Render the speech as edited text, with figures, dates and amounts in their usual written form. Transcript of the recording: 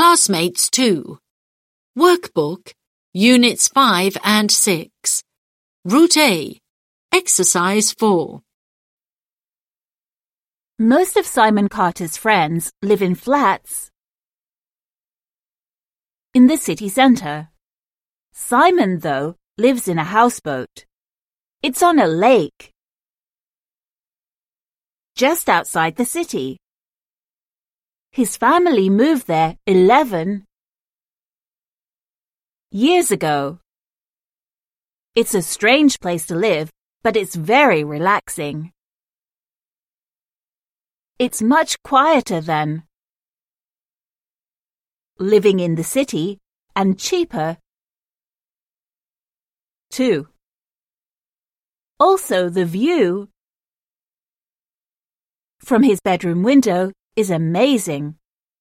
Classmates 2. Workbook, Units 5 and 6. Route A. Exercise 4. Most of Simon Carter's friends live in flats in the city centre. Simon, though, lives in a houseboat. It's on a lake just outside the city. His family moved there 11 years ago. It's a strange place to live, but it's very relaxing. It's much quieter than living in the city and cheaper too. Also, the view from his bedroom window is amazing.